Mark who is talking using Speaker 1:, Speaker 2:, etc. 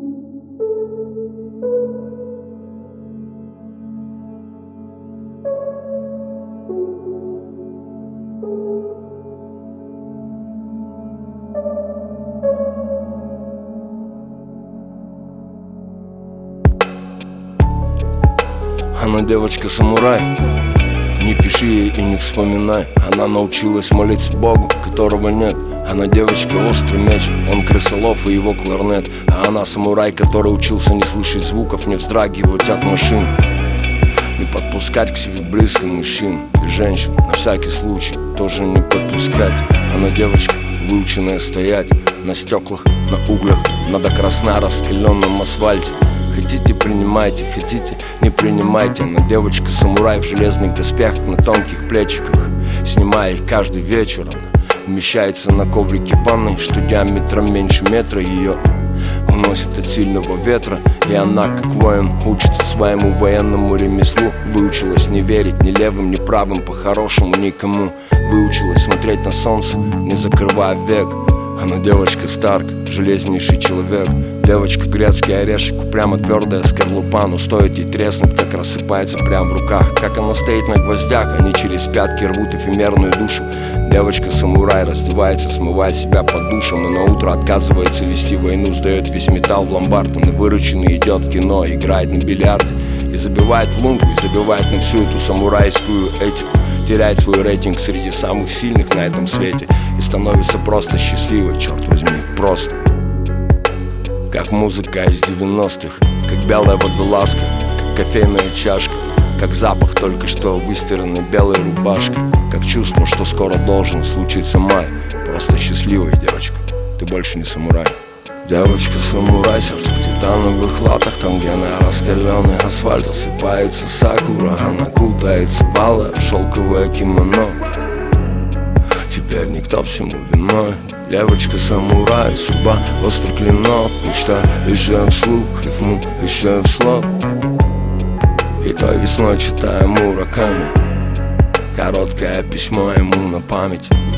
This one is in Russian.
Speaker 1: Она девочка-самурай, не пиши ей и не вспоминай. Она научилась молиться Богу, которого нет. Она девочка-острый меч, он крысолов и его кларнет. А она самурай, который учился не слышать звуков, не вздрагивать от машин, не подпускать к себе близко мужчин и женщин, на всякий случай тоже не подпускать. Она девочка, выученная стоять на стеклах, на углях, на до красна раскаленном асфальте. Хотите, принимайте, хотите, не принимайте. Она девочка-самурай в железных доспехах, на тонких плечиках. Снимая их каждый вечер, она умещается на коврике в ванной, что диаметром меньше метра. Ее уносит от сильного ветра, и она, как воин, учится своему военному ремеслу. Выучилась не верить ни левым, ни правым, по-хорошему никому. Выучилась смотреть на солнце, не закрывая век. Она девочка Старк, железнейший человек. Девочка грецкий орешек, упрямо твердая скорлупа. Но стоит ей треснуть, как рассыпается прямо в руках. Как она стоит на гвоздях, они через пятки рвут эфемерную душу. Девочка-самурай раздевается, смывает себя под душем, и на утро отказывается вести войну. Сдает весь металл в ломбард, и вырученный идет в кино, играет на бильярде и забивает в лунку, и забивает на всю эту самурайскую этику. Теряет свой рейтинг среди самых сильных на этом свете и становится просто счастливой, черт возьми, просто. Как музыка из 90-х, как белая водолазка, как кофейная чашка, как запах только что выстиранной белой рубашки, как чувство, что скоро должен случиться май. Просто счастливая девочка, ты больше не самурай. Девочка-самурай, сердце в титановых латах, там, где на раскаленный асфальт осыпается сакура. Она кутается в алое шелковое кимоно. Теперь никто всему виной. Девочка-самурай, судьба острый клинок. Мечта еще вслух, рифму еще вслух. И той весной читаю Мураками, короткое письмо ему на память.